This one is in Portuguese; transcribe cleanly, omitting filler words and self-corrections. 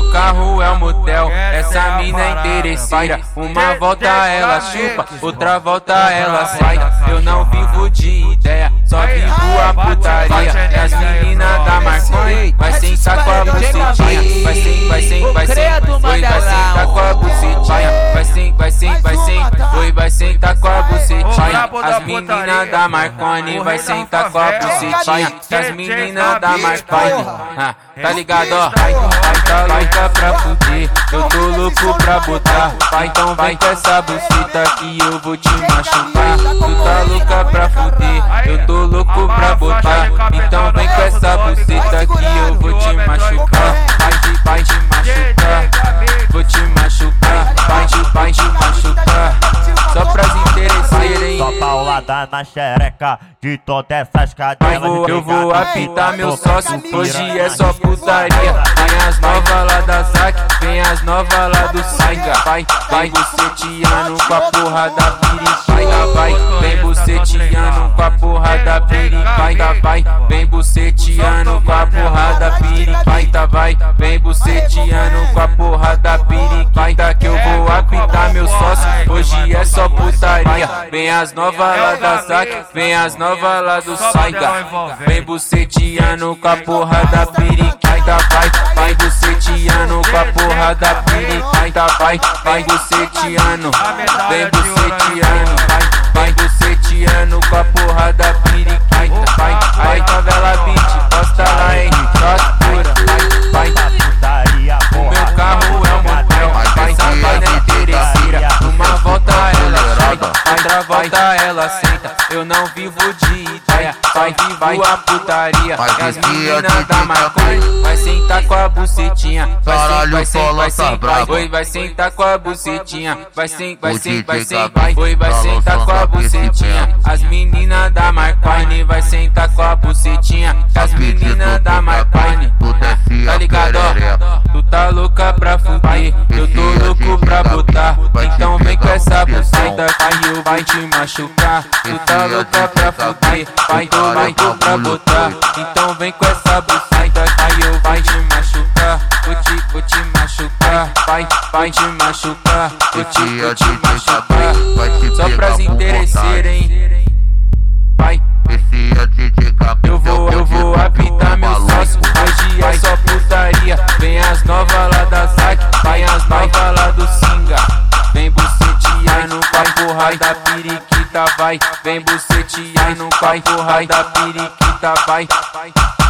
meu carro é um motel, essa mina é interesseira. Uma volta ela chupa, outra volta ela sai. Eu não vivo de ideia, só vivo a putaria. E as meninas da Marconi vai sentar com a bucetinha. Vai sentar com a bucetinha. Vai sentar com a bucetinha. As meninas da Marconi vai sentar com a bucetinha. As meninas da Marconi, tá ligado, ó? Tá louca pra fuder, eu tô louco pra botar. Então vem com essa buceta que eu vou te machucar. Tu tá louca pra fuder, eu tô louco pra botar. Então vem com essa buceta que eu vou te machucar. Vai te machucar, vou te machucar. Vai te machucar, só pras interesseiras, hein? Só paulada na xereca de todas essas cadelas. Eu vou apitar meu sócio, hoje é só putaria. Vem as novas lá da Zac, vem as novas lá do Saiga. Vai buceteando com a porra da pericaita. Vai, vem buceteando com a porra da pericaita. Vai, vem buceteando com a porra da pericaita. Vai, vem buceteando com a porra da pericaita. Que eu vou apitar meu sócio, hoje é só putaria. Vem as novas lá da Zac, vem as novas lá do Saiga. Vem buceteando com a porra da pericaita. Vai buceteando com a porra da pericaita. Vai buceteando, vem buceteando. Vai buceteando com a porra da pericaita. Vai favela beat, posta lá, hein? Só pura. Vai putaria, o meu carro é um motel, essa mina é interesseira. Uma volta ela sai, outra volta ela senta. Eu não vivo de ideia, só vivo a putaria. E as meninas da Marconi vai sentar com a bucetinha. Vai sentar com a bucetinha. Vai sentar com a bucetinha. As meninas da Marconi vai sentar com a bucetinha. As meninas da Marconi, tá ligado, ó? Tu tá louca pra fuder, eu tô louco pra botar. Então vem com essa buceta que eu vou te machucar. Tu tá louca pra fuder, tô louco pra botar. Então vem com essa buceta que eu vou te machucar. Vou te machucar, vai te machucar. Vou te machucar, só pras interesseiras, hein? Vai, eu vou apitar meu sócio, hoje é só putaria. Vem as novas lá da Zac, vai as novas lá do Singa. Vem buceteando com a porra da periquita, vai. Vem buceteando com a porra da periquita, vai.